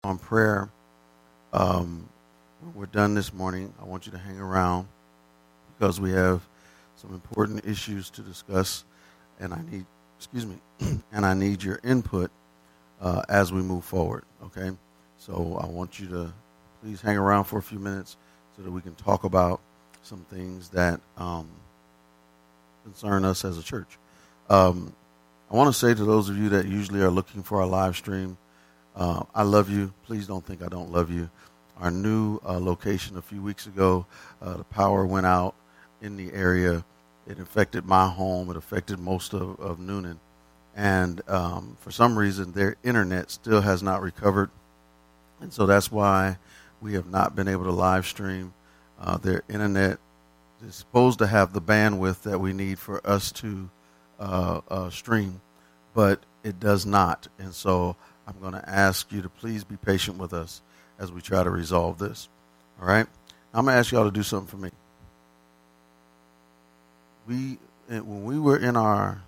on prayer. When we're done this morning, I want you to hang around because we have some important issues to discuss, and and I need your input as we move forward. Okay, so I want you to please hang around for a few minutes so that we can talk about some things that concern us as a church. I want to say to those of you that usually are looking for our live stream, I love you. Please don't think I don't love you. Our new location a few weeks ago, the power went out in the area. It affected my home. It affected most of Noonan. And for some reason, their internet still has not recovered. And so that's why we have not been able to live stream. Their internet is supposed to have the bandwidth that we need for us to stream, but it does not. And so I'm going to ask you to please be patient with us as we try to resolve this. All right? I'm going to ask y'all to do something for me. When we were in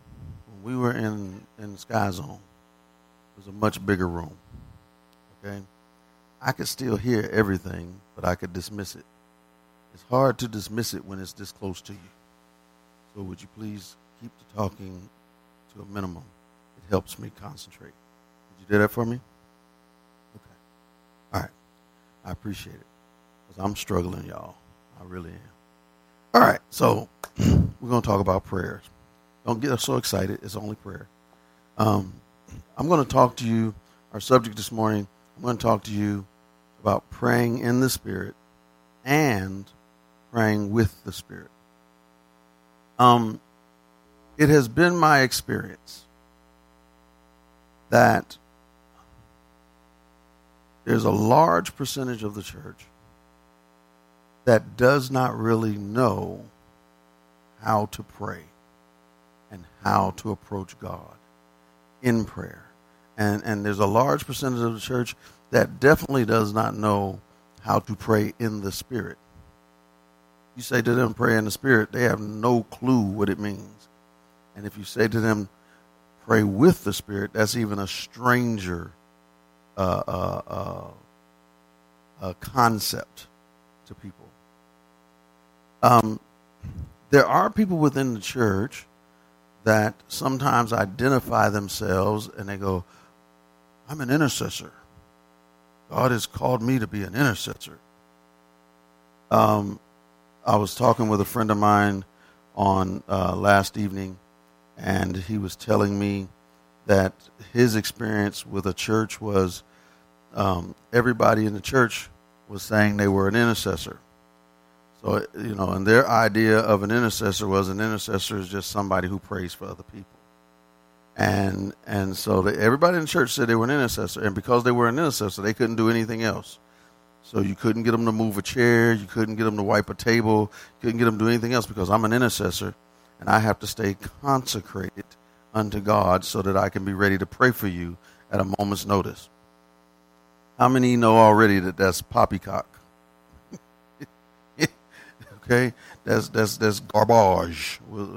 Sky Zone, it was a much bigger room. Okay? I could still hear everything, but I could dismiss it. It's hard to dismiss it when it's this close to you. So would you please keep the talking to a minimum? It helps me concentrate. Would you do that for me? Okay. All right. I appreciate it because I'm struggling, y'all. I really am. All right. So we're going to talk about prayers. Don't get so excited. It's only prayer. I'm going to talk to you. Our subject this morning, I'm going to talk to you about praying in the Spirit and praying with the Spirit. It has been my experience that there's a large percentage of the church that does not really know how to pray and how to approach God in prayer. And there's a large percentage of the church that definitely does not know how to pray in the Spirit. You say to them, pray in the Spirit, they have no clue what it means. And if you say to them, pray with the Spirit, that's even a stranger concept to people. There are people within the church that sometimes identify themselves and they go, I'm an intercessor. God has called me to be an intercessor. I was talking with a friend of mine on last evening, and he was telling me that his experience with a church was everybody in the church was saying they were an intercessor. So, and their idea of an intercessor is just somebody who prays for other people. And so everybody in the church said they were an intercessor, and because they were an intercessor, they couldn't do anything else. So you couldn't get them to move a chair, you couldn't get them to wipe a table, you couldn't get them to do anything else because I'm an intercessor, and I have to stay consecrated unto God so that I can be ready to pray for you at a moment's notice. How many know already that that's poppycock? Okay, that's garbage,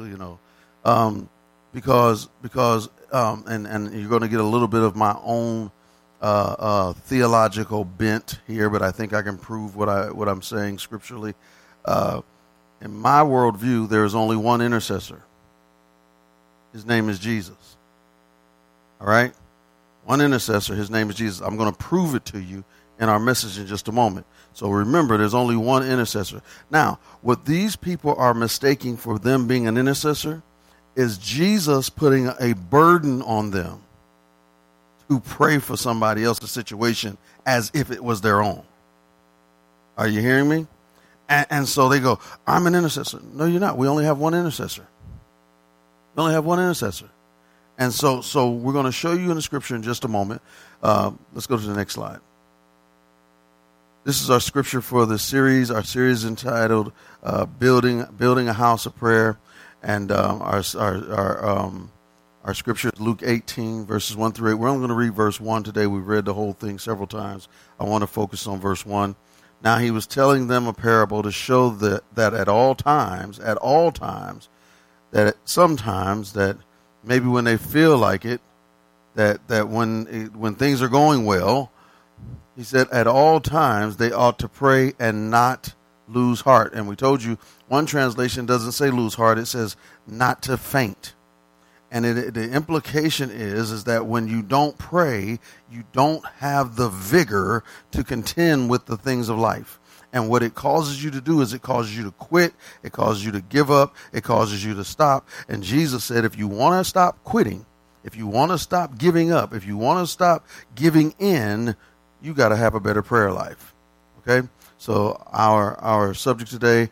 because and you're going to get a little bit of my own theological bent here, but I think I can prove what I'm saying scripturally. In my worldview, there is only one intercessor. His name is Jesus. All right, one intercessor. His name is Jesus. I'm going to prove it to you in our message in just a moment. So remember, there's only one intercessor. Now, what these people are mistaking for them being an intercessor is Jesus putting a burden on them to pray for somebody else's situation as if it was their own. Are you hearing me? And so they go, I'm an intercessor. No, you're not. We only have one intercessor. We only have one intercessor. And so we're going to show you in the scripture in just a moment. Let's go to the next slide. This is our scripture for the series. Our series entitled "Building a House of Prayer," and our scripture is Luke 18 verses 1 through 8. We're only going to read verse 1 today. We've read the whole thing several times. I want to focus on verse 1. Now he was telling them a parable to show that at all times, that sometimes that maybe when they feel like it, that when things are going well, He said, at all times they ought to pray and not lose heart. And we told you one translation doesn't say lose heart. It says not to faint. And the implication is that when you don't pray, you don't have the vigor to contend with the things of life. And what it causes you to do is it causes you to quit. It causes you to give up. It causes you to stop. And Jesus said, if you want to stop quitting, if you want to stop giving up, if you want to stop giving in, you got to have a better prayer life. Okay? So our subject today,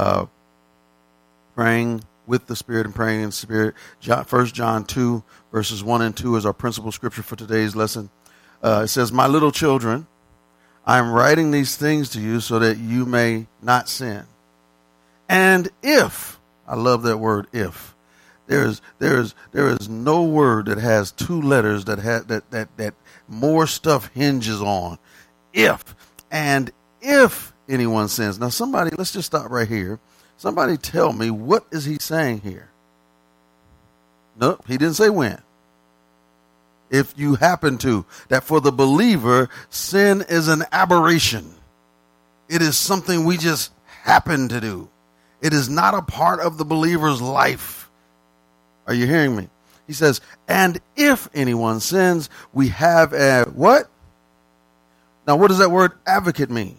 praying with the Spirit and praying in the Spirit. 1 John 2, verses 1 and 2 is our principal scripture for today's lesson. It says, my little children, I am writing these things to you so that you may not sin. And if, I love that word, if, there is no word that has two letters that more stuff hinges on. If, and if anyone sins. Now somebody, let's just stop right here. Somebody tell me, what is he saying here? Nope, he didn't say when. If you happen to, that for the believer, sin is an aberration. It is something we just happen to do. It is not a part of the believer's life. Are you hearing me? He says, and if anyone sins, we have a what? Now, what does that word advocate mean?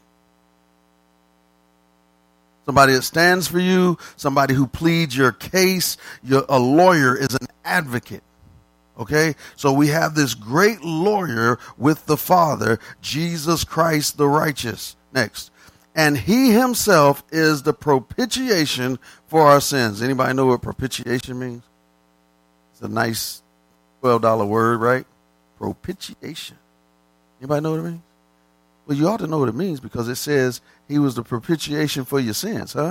Somebody that stands for you, somebody who pleads your case. A lawyer is an advocate. Okay? So we have this great lawyer with the Father, Jesus Christ the righteous. Next. And he himself is the propitiation for our sins. Anybody know what propitiation means? It's a nice $12 word, right? Propitiation. Anybody know what it means? Well, you ought to know what it means because it says he was the propitiation for your sins, huh?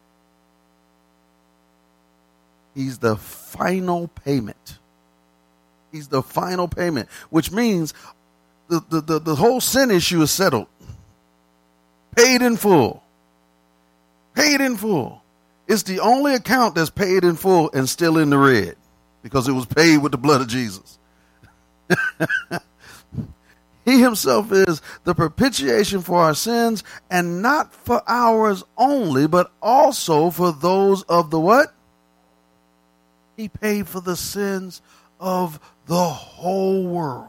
He's the final payment. He's the final payment, which means the whole sin issue is settled. Paid in full. Paid in full. It's the only account that's paid in full and still in the red because it was paid with the blood of Jesus. He himself is the propitiation for our sins, and not for ours only, but also for those of the what? He paid for the sins of the whole world.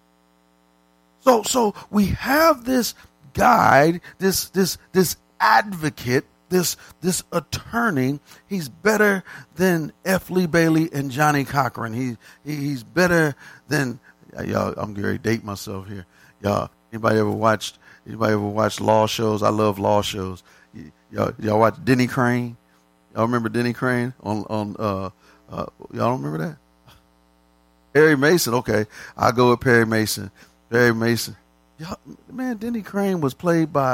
So we have this guide, this advocate, this attorney. He's better than F. Lee Bailey and Johnny Cochran. He's better than y'all. I'm going to date myself here. Y'all, anybody ever watched law shows? I love law shows. Y'all watch Denny Crane? Y'all remember Denny Crane on y'all don't remember that? Perry Mason. Okay, I'll go with Perry Mason. Perry Mason. Y'all, man, Denny Crane was played by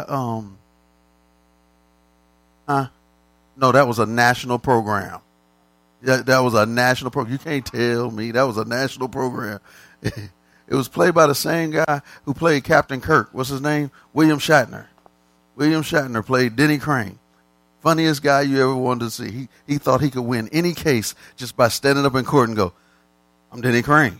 no, that was a national program. Yeah, that was a national program. You can't tell me that was a national program. It was played by the same guy who played Captain Kirk. What's his name? William Shatner. William Shatner played Denny Crane. Funniest guy you ever wanted to see. He thought he could win any case just by standing up in court and go, I'm Denny Crane.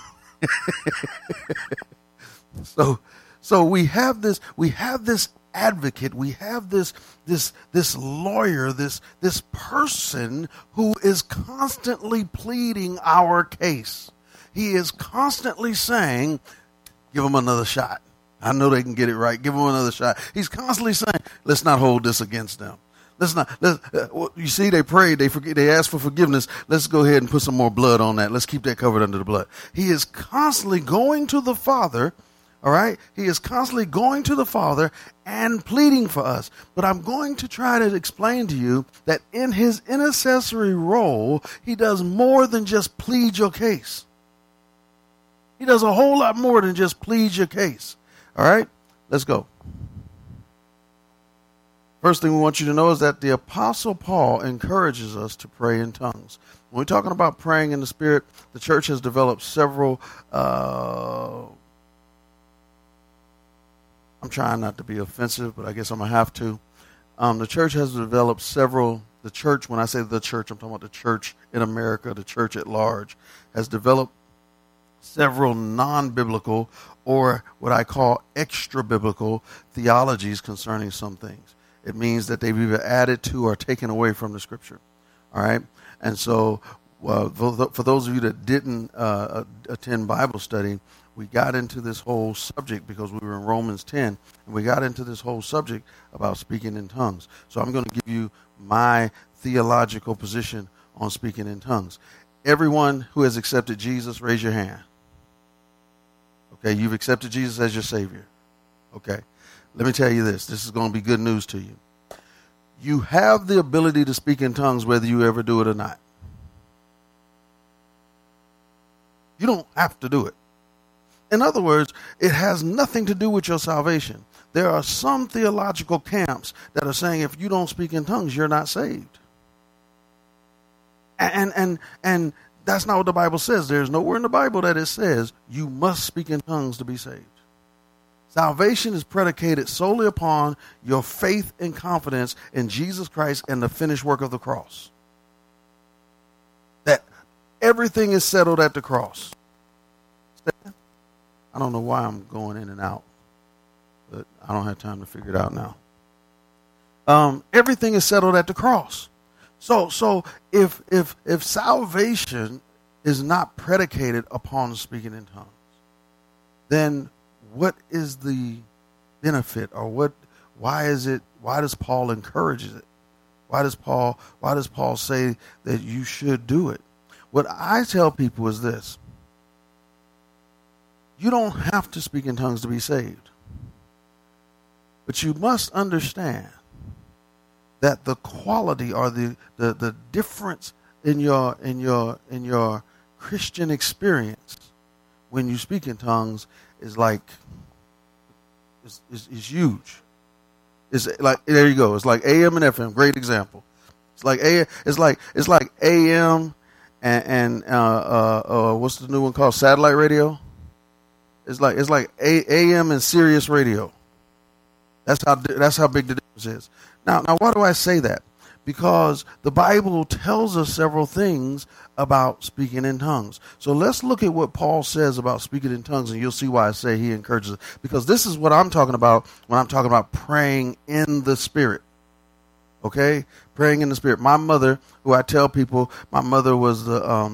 So we have this advocate, we have this lawyer, this person who is constantly pleading our case. He is constantly saying, give them another shot. I know they can get it right. Give them another shot. He's constantly saying, let's not hold this against them. You see, they prayed, they asked for forgiveness. Let's go ahead and put some more blood on that. Let's keep that covered under the blood. He is constantly going to the Father. All right. He is constantly going to the Father and pleading for us. But I'm going to try to explain to you that in his intercessory role, he does more than just plead your case. He does a whole lot more than just plead your case. All right. Let's go. First thing we want you to know is that the Apostle Paul encourages us to pray in tongues. When we're talking about praying in the Spirit, the church has developed several I'm trying not to be offensive, but I guess I'm going to have to. The church has developed the church, when I say the church, I'm talking about the church in America, the church at large, has developed several non-biblical or what I call extra-biblical theologies concerning some things. It means that they've either added to or taken away from the scripture. All right? And so for those of you that didn't attend Bible study, we got into this whole subject because we were in Romans 10, and we got into this whole subject about speaking in tongues. So I'm going to give you my theological position on speaking in tongues. Everyone who has accepted Jesus, raise your hand. Okay, you've accepted Jesus as your Savior. Okay, let me tell you this. This is going to be good news to you. You have the ability to speak in tongues whether you ever do it or not. You don't have to do it. In other words, it has nothing to do with your salvation. There are some theological camps that are saying if you don't speak in tongues, you're not saved. And that's not what the Bible says. There's nowhere in the Bible that it says you must speak in tongues to be saved. Salvation is predicated solely upon your faith and confidence in Jesus Christ and the finished work of the cross. That everything is settled at the cross. I don't know why I'm going in and out, but I don't have time to figure it out now. Everything is settled at the cross. So if salvation is not predicated upon speaking in tongues, then what is the benefit, or why does Paul encourage it? Why does Paul say that you should do it? What I tell people is this: you don't have to speak in tongues to be saved. But you must understand that the quality or the difference in your Christian experience when you speak in tongues is huge. It's like, there you go. It's like AM and FM. Great example. It's like AM and what's the new one called? Satellite radio. It's like AM and Sirius radio. That's how big the difference is. Now, why do I say that? Because the Bible tells us several things about speaking in tongues. So let's look at what Paul says about speaking in tongues, and you'll see why I say he encourages it. Because this is what I'm talking about when I'm talking about praying in the Spirit. Okay? Praying in the Spirit. My mother, who I tell people, my mother was a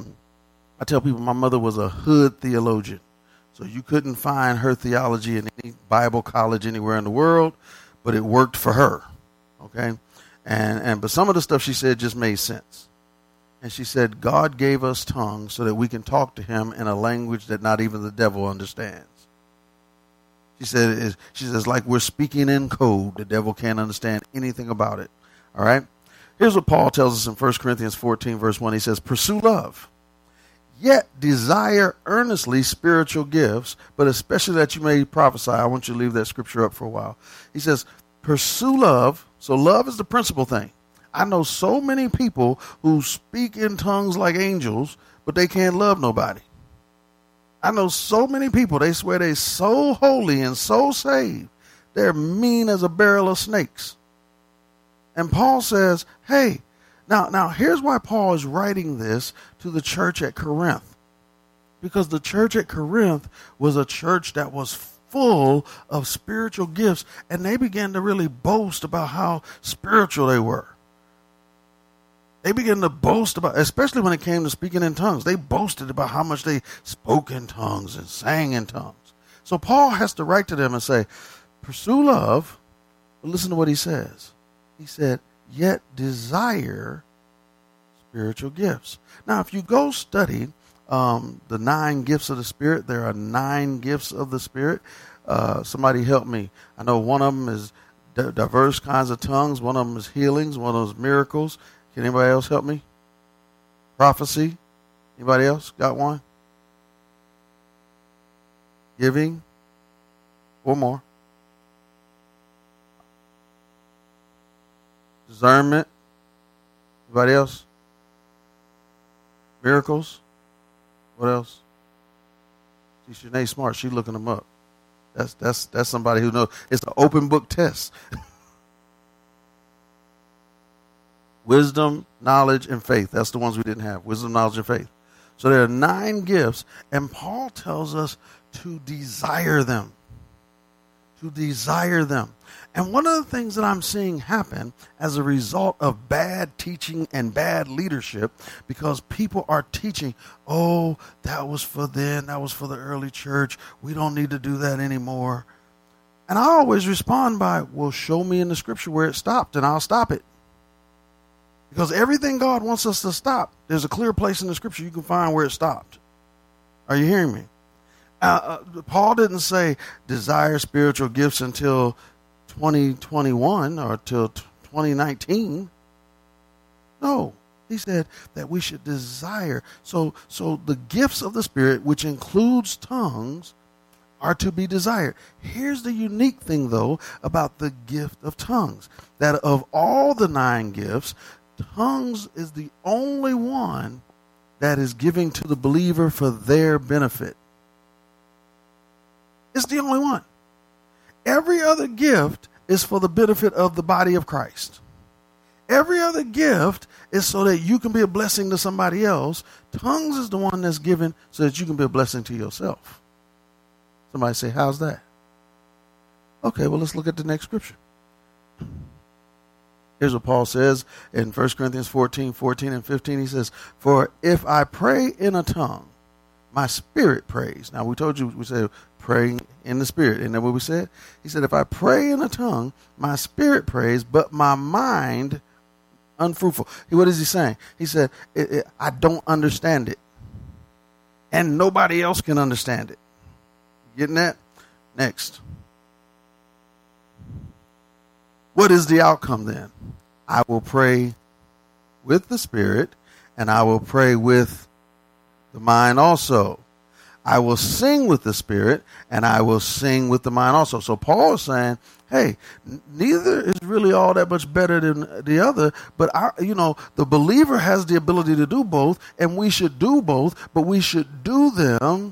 hood theologian. So you couldn't find her theology in any Bible college anywhere in the world, but it worked for her. Okay? But some of the stuff she said just made sense. And she said, God gave us tongues so that we can talk to him in a language that not even the devil understands. She says, like we're speaking in code. The devil can't understand anything about it. All right? Here's what Paul tells us in 1 Corinthians 14, verse 1. He says, pursue love, yet desire earnestly spiritual gifts, but especially that you may prophesy. I want you to leave that scripture up for a while. He says, pursue love. So love is the principal thing. I know so many people who speak in tongues like angels, but they can't love nobody. I know so many people, they swear they're so holy and so saved, they're mean as a barrel of snakes. And Paul says, hey, now here's why Paul is writing this to the church at Corinth. Because the church at Corinth was a church that was full of spiritual gifts, and they began to really boast about how spiritual they were. They began to boast about, especially when it came to speaking in tongues, they boasted about how much they spoke in tongues and sang in tongues. So Paul has to write to them and say, pursue love, but listen to what he says. He said, yet desire spiritual gifts. Now, if you go study the 9 gifts of the Spirit, there are 9 gifts of the Spirit. Somebody help me. I know one of them is diverse kinds of tongues. One of them is healings. One of them is miracles. Can anybody else help me? Prophecy. Anybody else got one? Giving. 4 more. Discernment. Anybody else? Miracles. What else? See, Shanae smart. She's looking them up. That's somebody who knows. It's an open book test. Wisdom, knowledge, and faith. That's the ones we didn't have. Wisdom, knowledge, and faith. So there are 9 gifts, and Paul tells us to desire them. To desire them. And one of the things that I'm seeing happen as a result of bad teaching and bad leadership, because people are teaching, oh, that was for then, that was for the early church. We don't need to do that anymore. And I always respond by, well, show me in the scripture where it stopped and I'll stop it. Because everything God wants us to stop, there's a clear place in the scripture you can find where it stopped. Are you hearing me? Paul didn't say desire spiritual gifts until 2021 or till 2019. No, he said that we should desire. So the gifts of the Spirit, which includes tongues, are to be desired. Here's the unique thing, though, about the gift of tongues, that of all the 9 gifts, tongues is the only one that is giving to the believer for their benefit. It's the only one. Every other gift is for the benefit of the body of Christ. Every other gift is so that you can be a blessing to somebody else. Tongues is the one that's given so that you can be a blessing to yourself. Somebody say, how's that? Okay, well, let's look at the next scripture. Here's what Paul says in 1 Corinthians 14 and 15. He says, for if I pray in a tongue, my spirit prays. Now, we told you, we said praying in the spirit. Isn't that what we said? He said, if I pray in a tongue, my spirit prays, but my mind unfruitful. What is he saying? He said, I don't understand it. And nobody else can understand it. Getting that? Next. What is the outcome then? I will pray with the spirit, and I will pray with the mind also. I will sing with the spirit, and I will sing with the mind also. So Paul is saying, hey, neither is really all that much better than the other, but the believer has the ability to do both, and we should do both, but we should do them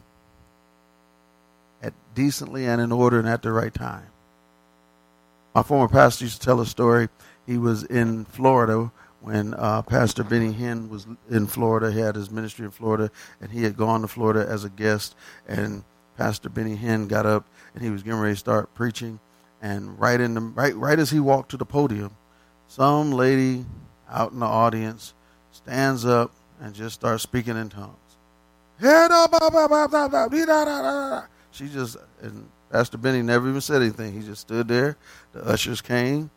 decently and in order and at the right time. My former pastor used to tell a story. He was in Florida when Pastor Benny Hinn was in Florida. He had his ministry in Florida, and he had gone to Florida as a guest. And Pastor Benny Hinn got up, and he was getting ready to start preaching. And right as he walked to the podium, some lady out in the audience stands up and just starts speaking in tongues. She just, and Pastor Benny never even said anything. He just stood there. The ushers came.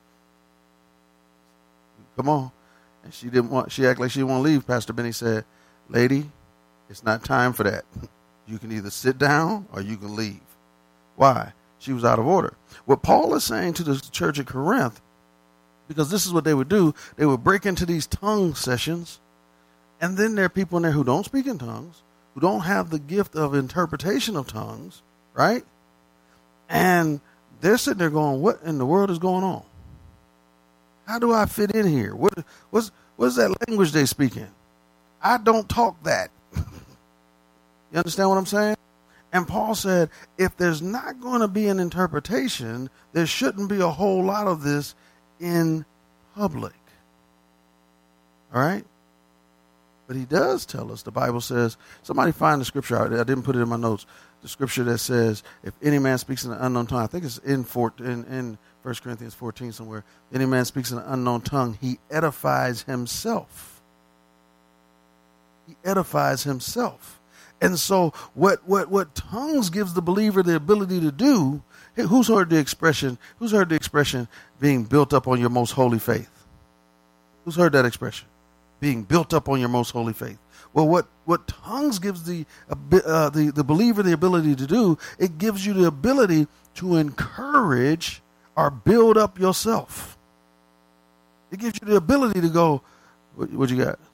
Come on. And she acted like she didn't want to leave. Pastor Benny said, lady, it's not time for that. You can either sit down or you can leave. Why? She was out of order. What Paul is saying to the church at Corinth, because this is what they would do, they would break into these tongue sessions, and then there are people in there who don't speak in tongues, who don't have the gift of interpretation of tongues, right? And they're sitting there going, what in the world is going on? How do I fit in here? What's that language they speak in? I don't talk that. You understand what I'm saying? And Paul said, if there's not going to be an interpretation, there shouldn't be a whole lot of this in public. All right? But he does tell us, the Bible says, somebody find the scripture out. I didn't put it in my notes. The scripture that says, if any man speaks in an unknown tongue, I think it's in 1 Corinthians 14 somewhere. If any man speaks in an unknown tongue, he edifies himself. He edifies himself. And so what tongues gives the believer the ability to do, who's heard the expression being built up on your most holy faith? Who's heard that expression? Being built up on your most holy faith. Well, what tongues gives the believer the ability to do, it gives you the ability to encourage or build up yourself. It gives you the ability to go, what you got?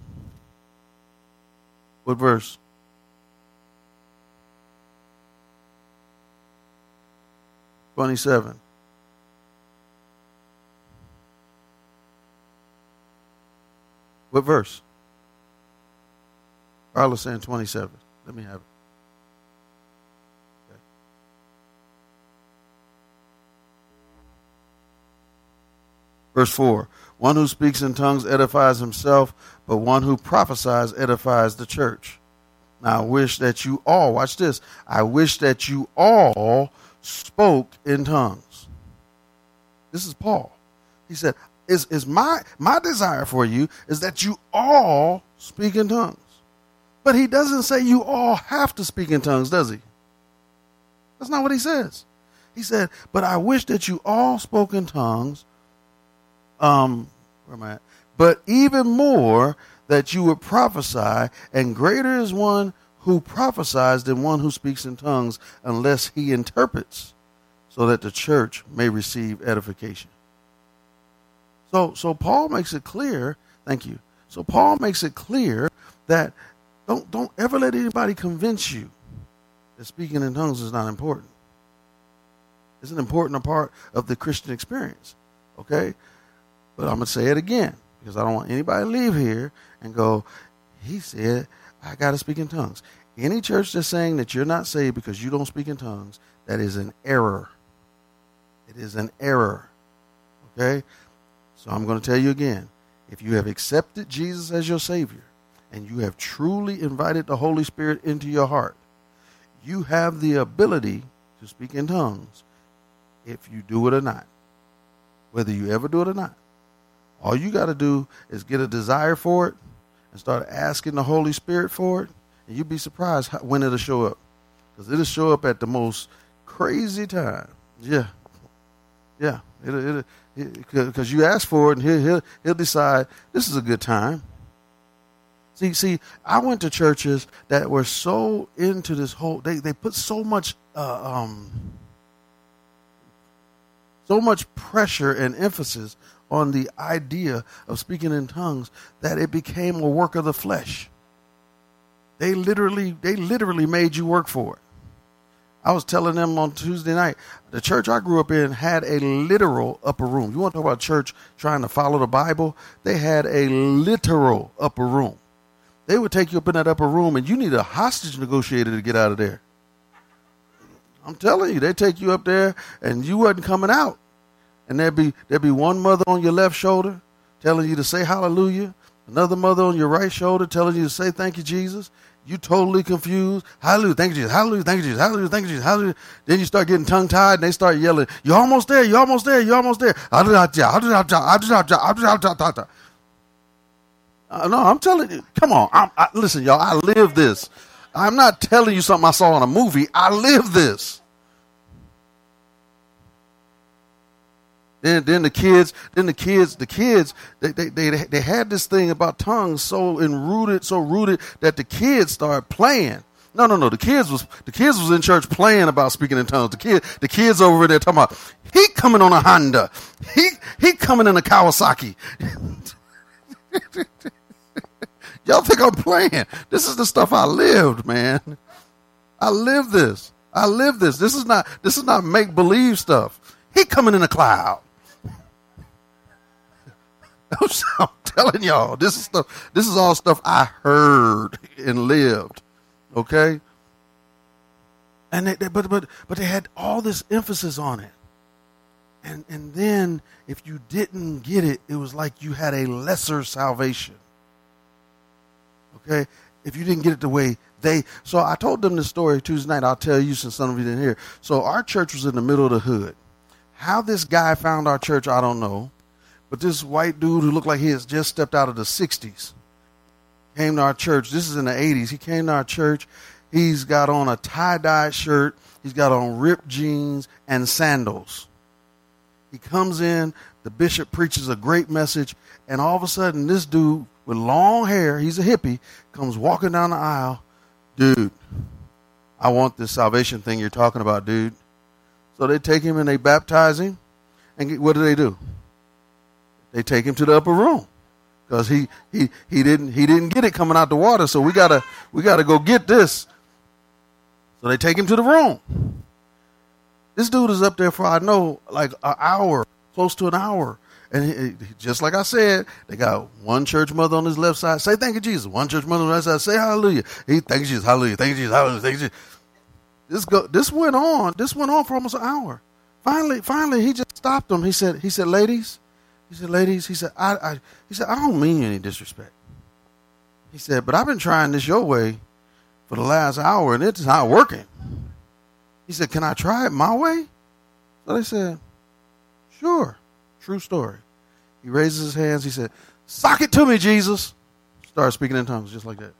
What verse? "27. What verse? Carla's saying 27. Let me have it. Okay. Verse 4. One who speaks in tongues edifies himself, but one who prophesies edifies the church. Now, I wish that you all, watch this, I wish that you all spoke in tongues. This is Paul. He said, is my desire for you is that you all speak in tongues. But he doesn't say you all have to speak in tongues, does he? That's not what he says. He said, but I wish that you all spoke in tongues. Where am I at? But even more that you would prophesy, and greater is one who prophesies than one who speaks in tongues, unless he interprets, so that the church may receive edification. So Paul makes it clear, thank you. So Paul makes it clear that don't ever let anybody convince you that speaking in tongues is not important. It's an important part of the Christian experience, okay? But I'm going to say it again, because I don't want anybody to leave here and go, he said, I got to speak in tongues. Any church that's saying that you're not saved because you don't speak in tongues, that is an error. It is an error, okay? So I'm going to tell you again, if you have accepted Jesus as your Savior and you have truly invited the Holy Spirit into your heart, you have the ability to speak in tongues if you do it or not, whether you ever do it or not. All you got to do is get a desire for it and start asking the Holy Spirit for it, and you'd be surprised when it'll show up, because it'll show up at the most crazy time. Yeah. Because you ask for it, and he'll decide this is a good time. See, I went to churches that were so into this whole. They put so much pressure and emphasis on the idea of speaking in tongues that it became a work of the flesh. They literally made you work for it. I was telling them on Tuesday night, the church I grew up in had a literal upper room. You want to talk about church trying to follow the Bible? They had a literal upper room. They would take you up in that upper room, and you need a hostage negotiator to get out of there. I'm telling you, they take you up there, and you wasn't coming out. And there'd be one mother on your left shoulder telling you to say hallelujah, another mother on your right shoulder telling you to say thank you, Jesus. You totally confused. Hallelujah, thank you, Jesus. Hallelujah, thank you, Jesus. Hallelujah, thank you, Jesus. Hallelujah. Then you start getting tongue-tied, and they start yelling, you're almost there, you're almost there, you're almost there. No, I'm telling you. Come on. Listen, y'all, I live this. I'm not telling you something I saw in a movie. I live this. Then the kids, they had this thing about tongues so rooted that the kids started playing. No. The kids was in church playing about speaking in tongues. The kids over there talking about, he coming on a Honda. He coming in a Kawasaki. Y'all think I'm playing? This is the stuff I lived, man. I live this. This is not make believe stuff. He coming in a cloud. I'm telling y'all, this is all stuff I heard and lived. Okay? And but they had all this emphasis on it. And then if you didn't get it, it was like you had a lesser salvation. Okay? If you didn't get it the way so I told them this story Tuesday night. I'll tell you since some of you didn't hear. So our church was in the middle of the hood. How this guy found our church, I don't know. But this white dude who looked like he has just stepped out of the 60s came to our church. This is in the 80s. He came to our church. He's got on a tie-dye shirt. He's got on ripped jeans and sandals. He comes in. The bishop preaches a great message. And all of a sudden, this dude with long hair, he's a hippie, comes walking down the aisle. Dude, I want this salvation thing you're talking about, dude. So they take him and they baptize him. And what do? They take him to the upper room because he didn't get it coming out the water. So we gotta go get this. So they take him to the room. This dude is up there for, I know, like an hour, close to an hour. And just like I said, they got one church mother on his left side. Say thank you, Jesus. One church mother on the right side. Say hallelujah. Thank you, Jesus. Hallelujah. Thank you, Jesus. Hallelujah. Thank you, Jesus. This went on. This went on for almost an hour. Finally, he just stopped them. He said, ladies. He said, I don't mean any disrespect. He said, but I've been trying this your way for the last hour and it's not working. He said, can I try it my way? So they said, sure. True story. He raises his hands. He said, sock it to me, Jesus. Started speaking in tongues just like that.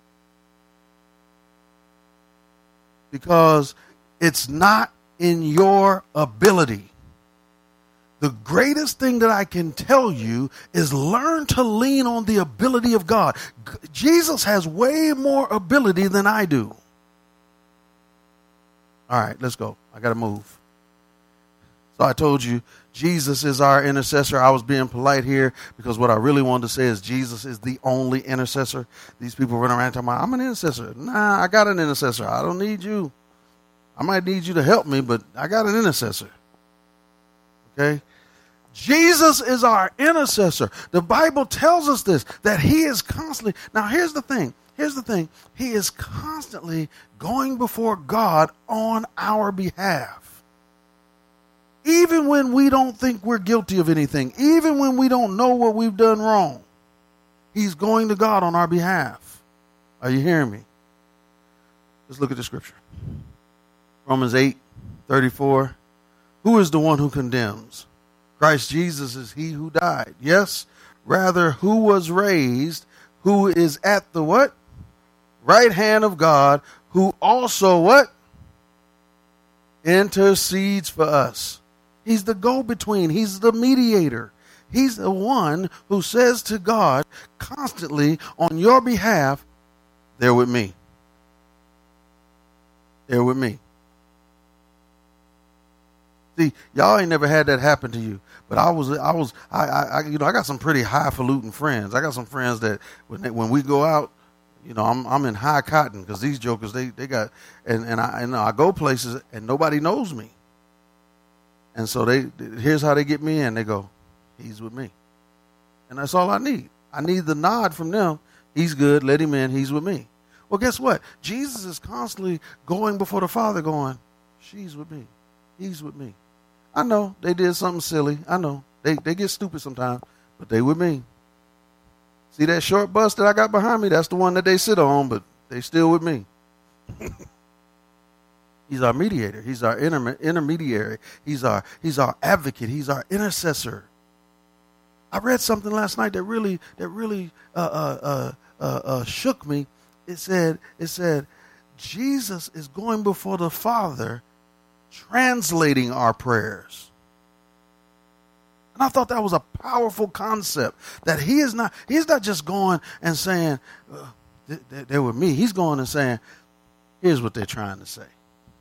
Because it's not in your ability. The greatest thing that I can tell you is learn to lean on the ability of God. Jesus has way more ability than I do. All right, let's go. I got to move. So I told you, Jesus is our intercessor. I was being polite here because what I really wanted to say is Jesus is the only intercessor. These people run around talking about, I'm an intercessor. Nah, I got an intercessor. I don't need you. I might need you to help me, but I got an intercessor. Okay? Jesus is our intercessor. The Bible tells us this, that he is constantly, now here's the thing. He is constantly going before God on our behalf. Even when we don't think we're guilty of anything, even when we don't know what we've done wrong, he's going to God on our behalf. Are you hearing me? Let's look at the scripture. Romans 8:34. Who is the one who condemns? Christ Jesus is he who died. Yes, rather who was raised, who is at the what? Right hand of God, who also what? Intercedes for us. He's the go-between. He's the mediator. He's the one who says to God constantly on your behalf, they're with me. They're with me. See, y'all ain't never had that happen to you, but I got some pretty highfalutin friends. I got some friends that when we go out, I'm in high cotton because these jokers they got and I go places and nobody knows me, and so here's how they get me in. They go, he's with me, and that's all I need. I need the nod from them. He's good. Let him in. He's with me. Well, guess what? Jesus is constantly going before the Father, going, she's with me. He's with me. I know they did something silly. I know they get stupid sometimes, but they with me. See that short bus that I got behind me? That's the one that they sit on, but they still with me. He's our mediator. He's our intermediary. He's our advocate. He's our intercessor. I read something last night that really shook me. It said Jesus is going before the Father, translating our prayers. And I thought that was a powerful concept, that he's not just going and saying, they're with me. He's going and saying, here's what they're trying to say.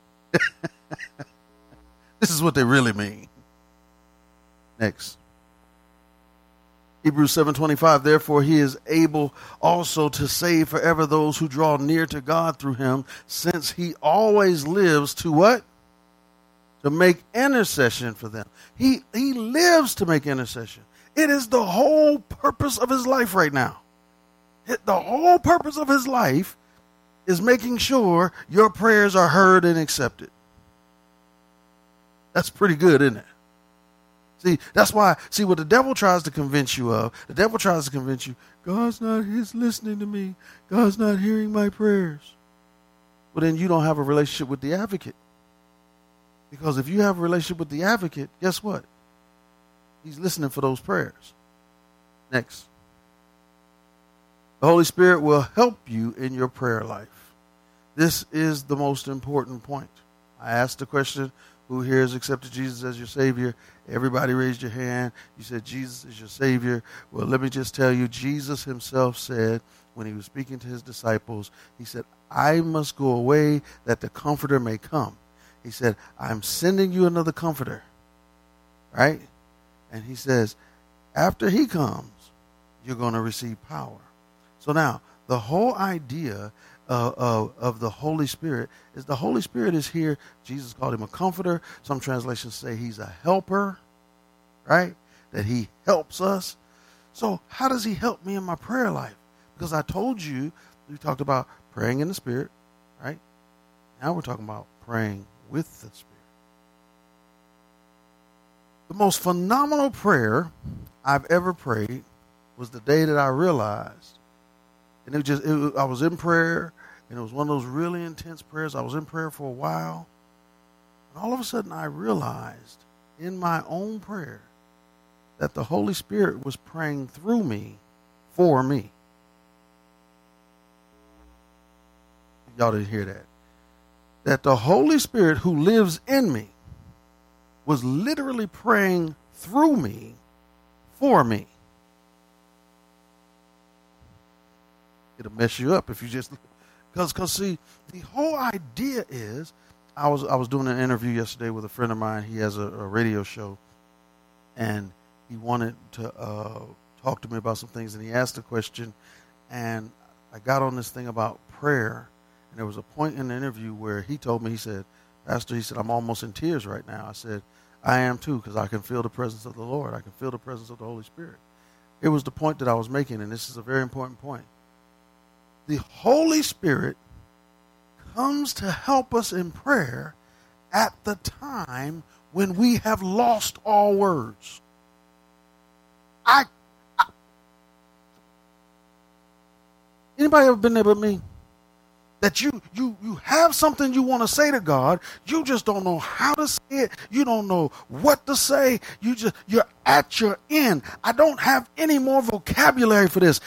This is what they really mean. Next. Hebrews 7:25, therefore he is able also to save forever those who draw near to God through him, since he always lives to what? To make intercession for them. He lives to make intercession. It is the whole purpose of his life right now. The whole purpose of his life is making sure your prayers are heard and accepted. That's pretty good, isn't it? See, that's why, what the devil tries to convince you of, God's not listening to me. God's not hearing my prayers. Well, then you don't have a relationship with the advocate. Because if you have a relationship with the advocate, guess what? He's listening for those prayers. Next. The Holy Spirit will help you in your prayer life. This is the most important point. I asked the question, who here has accepted Jesus as your Savior? Everybody raised your hand. You said Jesus is your Savior. Well, let me just tell you, Jesus himself said when he was speaking to his disciples, he said, I must go away that the Comforter may come. He said, I'm sending you another Comforter. Right? And he says, after he comes, you're going to receive power. So now, the whole idea of the Holy Spirit is the Holy Spirit is here. Jesus called him a comforter. Some translations say he's a helper, right? That he helps us. So how does he help me in my prayer life? Because I told you, we talked about praying in the Spirit, right? Now we're talking about praying with the Spirit. The most phenomenal prayer I've ever prayed was the day that I realized, and I was in prayer, And it was one of those really intense prayers. I was in prayer for a while. And all of a sudden I realized in my own prayer that the Holy Spirit was praying through me for me. Y'all didn't hear that. That the Holy Spirit who lives in me was literally praying through me for me. It'll mess you up if you just, because see, the whole idea is, I was doing an interview yesterday with a friend of mine. He has a radio show, and he wanted to talk to me about some things, and he asked a question, and I got on this thing about prayer, and there was a point in the interview where he told me, he said, Pastor, he said, I'm almost in tears right now. I said, I am too, because I can feel the presence of the Lord. I can feel the presence of the Holy Spirit. It was the point that I was making, and this is a very important point. The Holy Spirit comes to help us in prayer at the time when we have lost all words. Anybody ever been there but me? That you have something you want to say to God, you just don't know how to say it. You don't know what to say. You're at your end. I don't have any more vocabulary for this.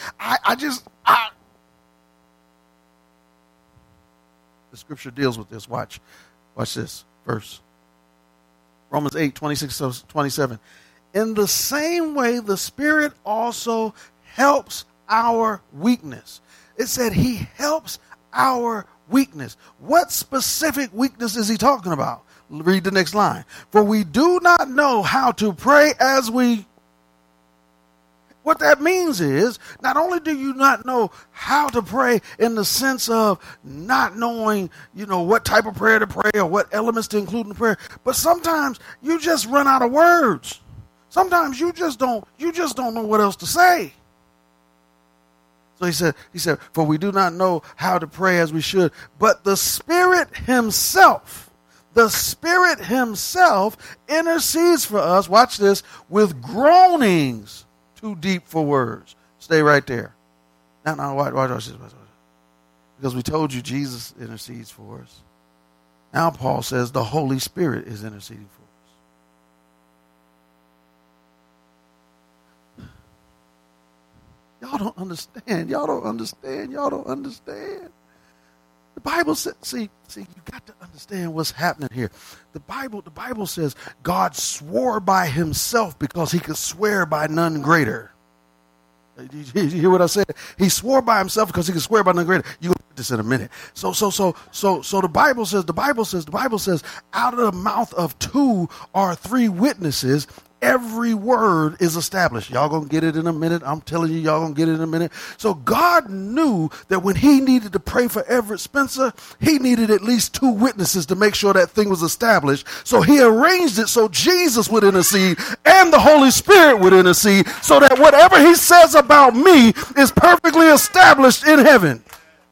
The scripture deals with this. Watch this verse. Romans 8, 26, 27. In the same way, the Spirit also helps our weakness. It said he helps our weakness. What specific weakness is he talking about? Read the next line. For we do not know how to pray as we. What that means is, not only do you not know how to pray in the sense of not knowing, what type of prayer to pray or what elements to include in the prayer, but sometimes you just run out of words. Sometimes you just don't know what else to say. So he said, for we do not know how to pray as we should, but the Spirit himself intercedes for us, watch this, with groanings too deep for words. Stay right there. Now, watch this. Because we told you Jesus intercedes for us. Now Paul says the Holy Spirit is interceding for us. Y'all don't understand. The Bible says, see, you got to understand what's happening here. The Bible says God swore by himself because he could swear by none greater. You hear what I said? He swore by himself because he could swear by none greater. You will get this in a minute. So the Bible says, out of the mouth of two or three witnesses, every word is established. Y'all gonna get it in a minute. I'm telling you, y'all gonna get it in a minute. So God knew that when he needed to pray for Everett Spencer, he needed at least two witnesses to make sure that thing was established. So he arranged it so Jesus would intercede and the Holy Spirit would intercede so that whatever he says about me is perfectly established in heaven.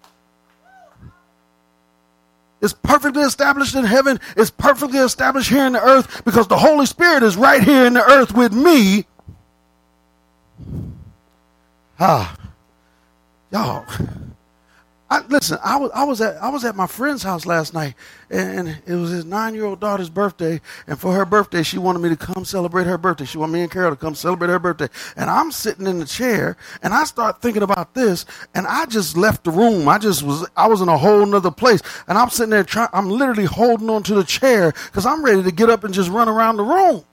It's perfectly established in heaven. It's perfectly established here in the earth because the Holy Spirit is right here in the earth with me. Y'all. Listen, I was at my friend's house last night, and it was his 9-year-old daughter's birthday, and for her birthday, she wanted me to come celebrate her birthday. She wanted me and Carol to come celebrate her birthday, and I'm sitting in the chair, and I start thinking about this, and I just left the room. I was in a whole nother place, and I'm sitting there I'm literally holding on to the chair because I'm ready to get up and just run around the room.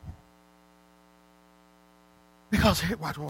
Because here, watch.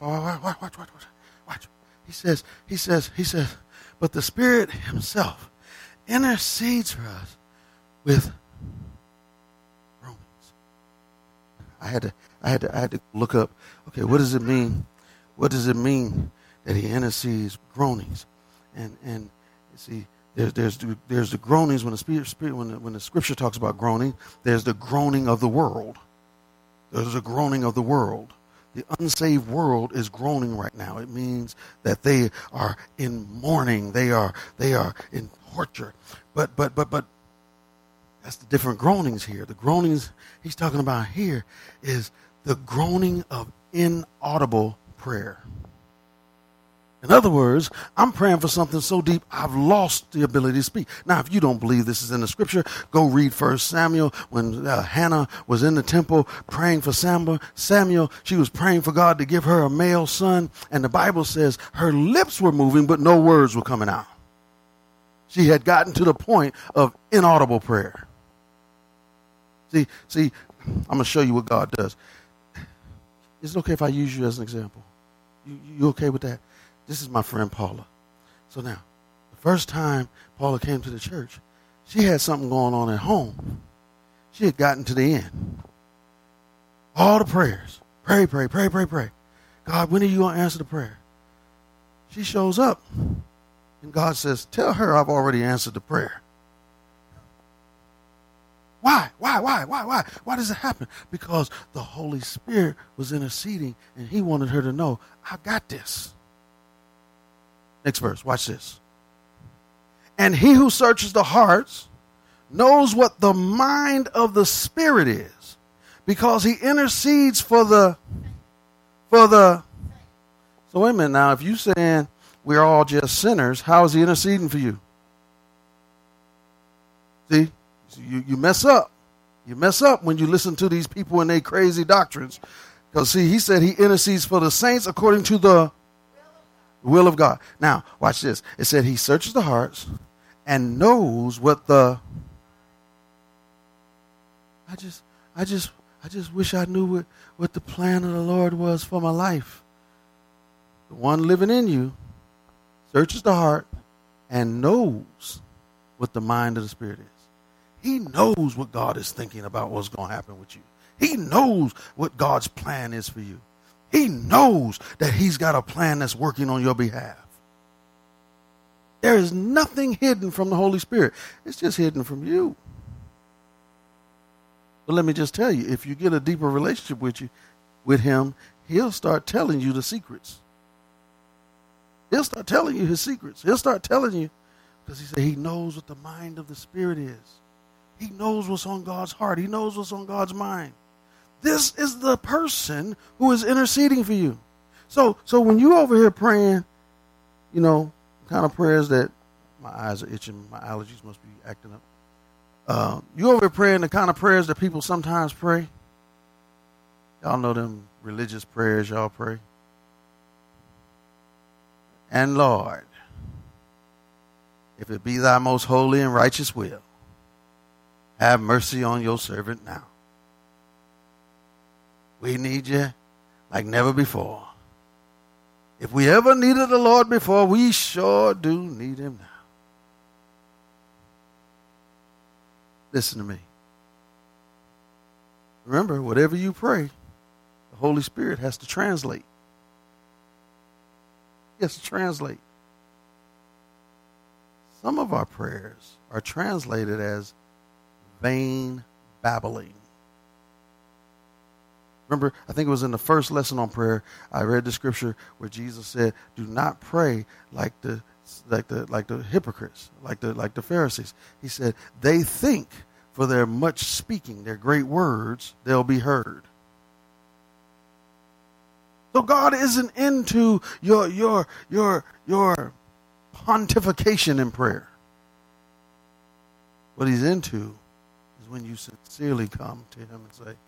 He says. But the Spirit himself intercedes for us with groanings. I had to look up, okay, what does it mean? What does it mean that he intercedes groanings? And you see, there's the groanings when the Spirit when the scripture talks about groaning, there's the groaning of the world. There's a groaning of the world. The unsaved world is groaning right now. It means that they are in mourning. They are in torture. But that's the different groanings here. The groanings he's talking about here is the groaning of inaudible prayer. In other words, I'm praying for something so deep, I've lost the ability to speak. Now, if you don't believe this is in the scripture, go read 1 Samuel when Hannah was in the temple praying for Samuel. She was praying for God to give her a male son. And the Bible says her lips were moving, but no words were coming out. She had gotten to the point of inaudible prayer. See, I'm going to show you what God does. Is it okay if I use you as an example? You okay with that? This is my friend Paula. So now, the first time Paula came to the church, she had something going on at home. She had gotten to the end. All the prayers. Pray. God, when are you going to answer the prayer? She shows up, and God says, tell her I've already answered the prayer. Why? Why does it happen? Because the Holy Spirit was interceding, and he wanted her to know, I got this. Next verse, watch this. And he who searches the hearts knows what the mind of the Spirit is, because he intercedes for the. So wait a minute now, if you're saying we're all just sinners, how is he interceding for you? See, you mess up. You mess up when you listen to these people and their crazy doctrines. Because see, he said he intercedes for the saints according to the will of God. Now, watch this. It said he searches the hearts and knows what the. I just wish I knew what the plan of the Lord was for my life. The one living in you searches the heart and knows what the mind of the Spirit is. He knows what God is thinking about what's going to happen with you. He knows what God's plan is for you. He knows that he's got a plan that's working on your behalf. There is nothing hidden from the Holy Spirit. It's just hidden from you. But let me just tell you, if you get a deeper relationship with him, he'll start telling you the secrets. He'll start telling you his secrets. He'll start telling you, because he said he knows what the mind of the Spirit is. He knows what's on God's heart. He knows what's on God's mind. This is the person who is interceding for you. So when you over here praying, kind of prayers that my eyes are itching, my allergies must be acting up. You over here praying the kind of prayers that people sometimes pray. Y'all know them religious prayers y'all pray. And Lord, if it be thy most holy and righteous will, have mercy on your servant now. We need you like never before. If we ever needed the Lord before, we sure do need him now. Listen to me. Remember, whatever you pray, the Holy Spirit has to translate. He has to translate. Some of our prayers are translated as vain babbling. Remember, I think it was in the first lesson on prayer, I read the scripture where Jesus said, do not pray like the hypocrites, like the Pharisees. He said, they think for their much speaking, their great words, they'll be heard. So God isn't into your pontification in prayer. What he's into is when you sincerely come to him and say,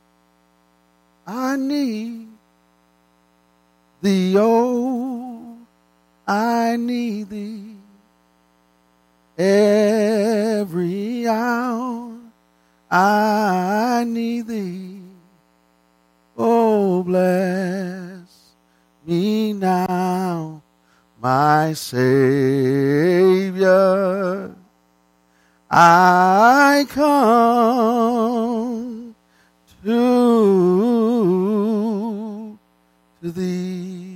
I need thee, oh, I need thee every hour. I need thee, oh, bless me now, my Savior. I come to thee.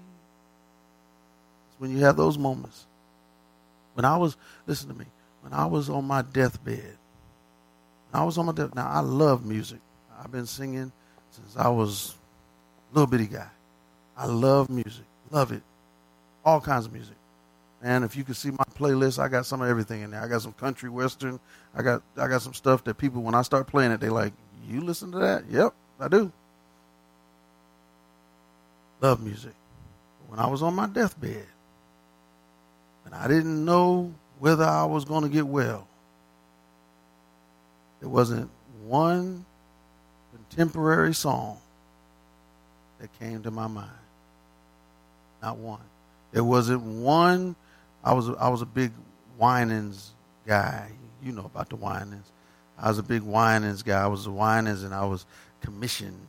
It's when you have those moments. Listen to me, when I was on my deathbed, now I love music. I've been singing since I was a little bitty guy. I love music, love it, all kinds of music. And if you could see my playlist, I got some of everything in there. I got some country, western. I got some stuff that people, when I start playing it, they like, you listen to that? Yep, I do. Love music. when I was on my deathbed, and I didn't know whether I was going to get well, there wasn't one contemporary song that came to my mind. Not one. There wasn't one. I was a big Winans guy. You know about the Winans. I was a big Winans guy. I was the Winans, and I was commissioned.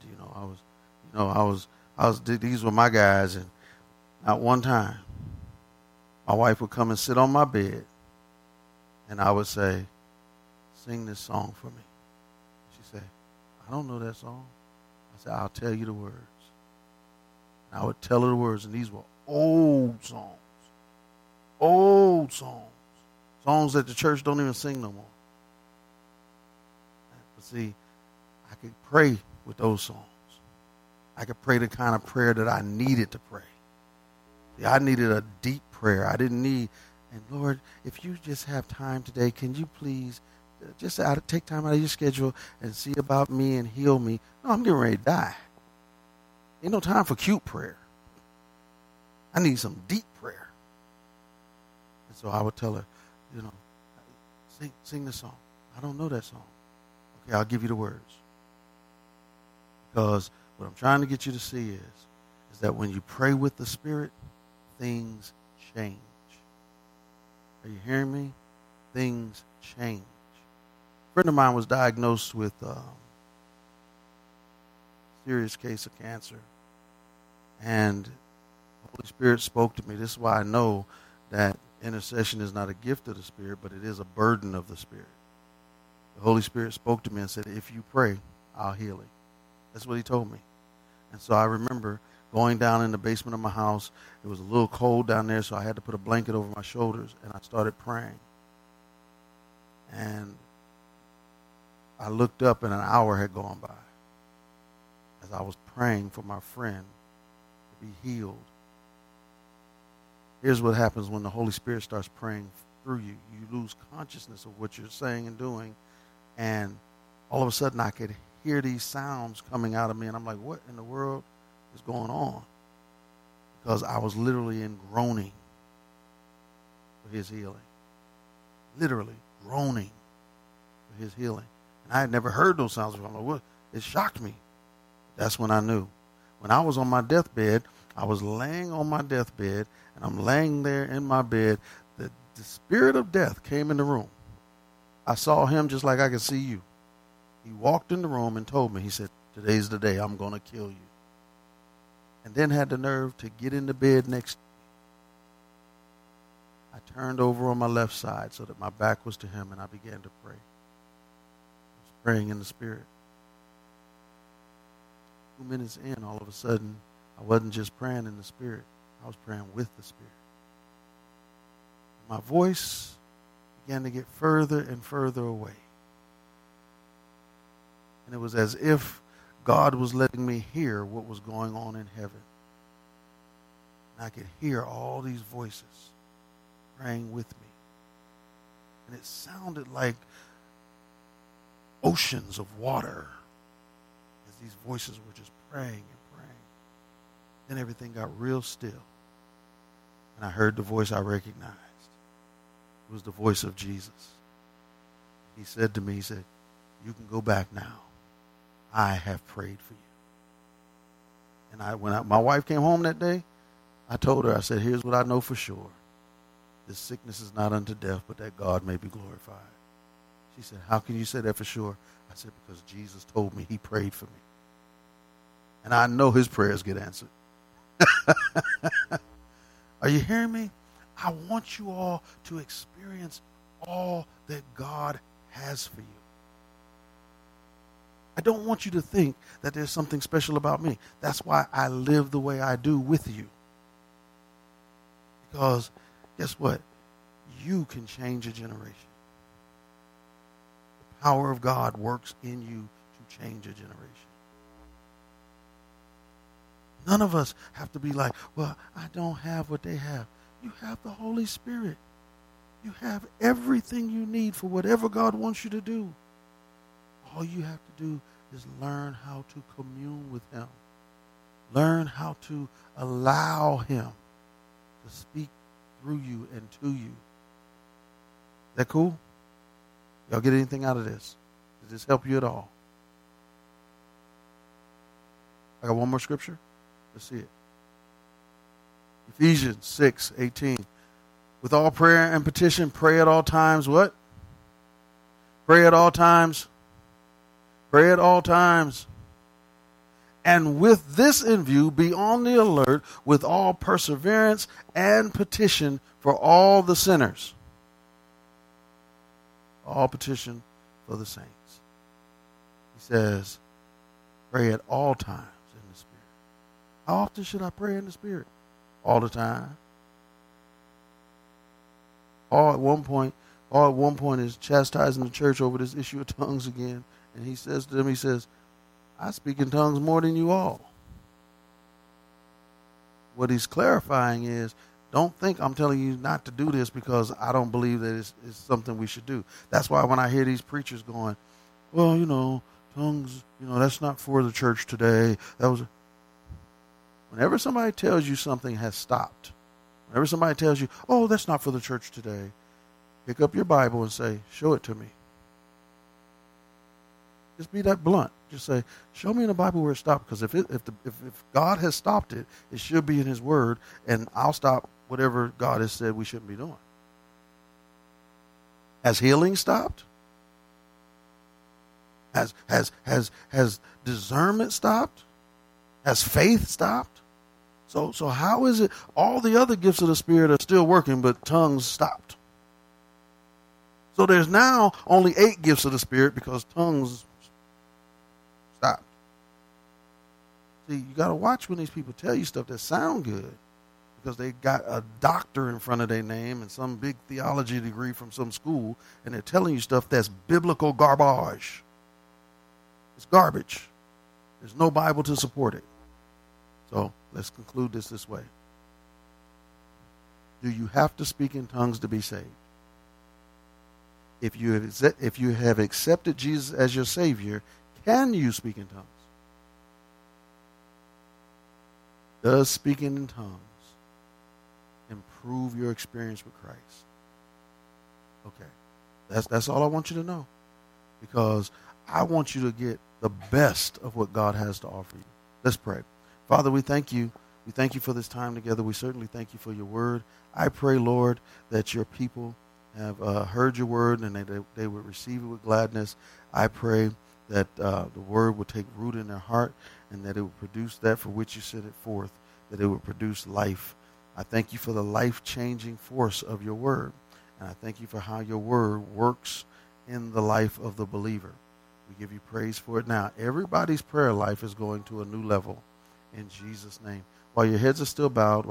These were my guys, and not one time my wife would come and sit on my bed, and I would say, "Sing this song for me." She'd say, "I don't know that song." I said, "I'll tell you the words." And I would tell her the words, and these were old songs. Old songs. Songs that the church don't even sing no more. But see, I could pray with those songs. I could pray the kind of prayer that I needed to pray. See, I needed a deep prayer. I didn't need, and Lord, if you just have time today, can you please just take time out of your schedule and see about me and heal me? No, I'm getting ready to die. Ain't no time for cute prayer. I need some deep prayer. And so I would tell her, sing the song. I don't know that song. Okay, I'll give you the words. Because what I'm trying to get you to see is that when you pray with the Spirit, things change. Are you hearing me? Things change. A friend of mine was diagnosed with a serious case of cancer. And the Holy Spirit spoke to me. This is why I know that intercession is not a gift of the Spirit, but it is a burden of the Spirit. The Holy Spirit spoke to me and said, if you pray, I'll heal it. That's what he told me. And so I remember going down in the basement of my house. It was a little cold down there, so I had to put a blanket over my shoulders, and I started praying. And I looked up, and an hour had gone by as I was praying for my friend to be healed. Here's what happens when the Holy Spirit starts praying through you. You lose consciousness of what you're saying and doing, and all of a sudden I could hear these sounds coming out of me, and I'm like, what in the world is going on? Because I was literally in groaning for his healing. Literally groaning for his healing. And I had never heard those sounds before. I'm like, what? It shocked me. That's when I knew. When I was on my deathbed, I was laying on my deathbed, and I'm laying there in my bed. The spirit of death came in the room. I saw him just like I could see you. He walked in the room and told me, he said, today's the day I'm going to kill you. And then had the nerve to get in the bed next to me. I turned over on my left side so that my back was to him, and I began to pray. I was praying in the Spirit. 2 minutes in, all of a sudden, I wasn't just praying in the Spirit. I was praying with the Spirit. My voice began to get further and further away. And it was as if God was letting me hear what was going on in heaven. And I could hear all these voices praying with me. And it sounded like oceans of water as these voices were just praying and praying. Then everything got real still. And I heard the voice I recognized. It was the voice of Jesus. He said to me, he said, you can go back now. I have prayed for you. And when my wife came home that day, I told her, I said, here's what I know for sure. This sickness is not unto death, but that God may be glorified. She said, how can you say that for sure? I said, because Jesus told me he prayed for me. And I know his prayers get answered. Are you hearing me? I want you all to experience all that God has for you. I don't want you to think that there's something special about me. That's why I live the way I do with you. Because guess what? You can change a generation. The power of God works in you to change a generation. None of us have to be like, well, I don't have what they have. You have the Holy Spirit. You have everything you need for whatever God wants you to do. All you have to do is learn how to commune with him. Learn how to allow him to speak through you and to you. Is that cool? Y'all get anything out of this? Does this help you at all? I got one more scripture. Let's see it. Ephesians 6:18. With all prayer and petition, pray at all times. What? Pray at all times. Pray at all times. And with this in view, be on the alert with all perseverance and petition for all the sinners. All petition for the saints. He says, pray at all times in the Spirit. How often should I pray in the Spirit? All the time. Paul at one point is chastising the church over this issue of tongues again. And he says to them, he says, I speak in tongues more than you all. What he's clarifying is, don't think I'm telling you not to do this because I don't believe that it's something we should do. That's why when I hear these preachers going, well, tongues, that's not for the church today. Whenever somebody tells you something has stopped, whenever somebody tells you, oh, that's not for the church today, pick up your Bible and say, show it to me. Just be that blunt. Just say, show me in the Bible where it stopped. Because if God has stopped it, it should be in his word, and I'll stop whatever God has said we shouldn't be doing. Has healing stopped? Has discernment stopped? Has faith stopped? So how is it all the other gifts of the Spirit are still working, but tongues stopped? So there's now only 8 gifts of the Spirit because tongues stopped. See, you got to watch when these people tell you stuff that sound good because they got a doctor in front of their name and some big theology degree from some school, and they're telling you stuff that's biblical garbage. It's garbage. There's no Bible to support it. So let's conclude this way. Do you have to speak in tongues to be saved? If you have accepted Jesus as your Savior, can you speak in tongues? Does speaking in tongues improve your experience with Christ? Okay. That's all I want you to know. Because I want you to get the best of what God has to offer you. Let's pray. Father, we thank you. We thank you for this time together. We certainly thank you for your word. I pray, Lord, that your people have heard your word and they would receive it with gladness. I pray that the word would take root in their heart and that it would produce that for which you sent it forth, that it would produce life. I thank you for the life-changing force of your word. And I thank you for how your word works in the life of the believer. We give you praise for it now. Everybody's prayer life is going to a new level in Jesus' name. While your heads are still bowed,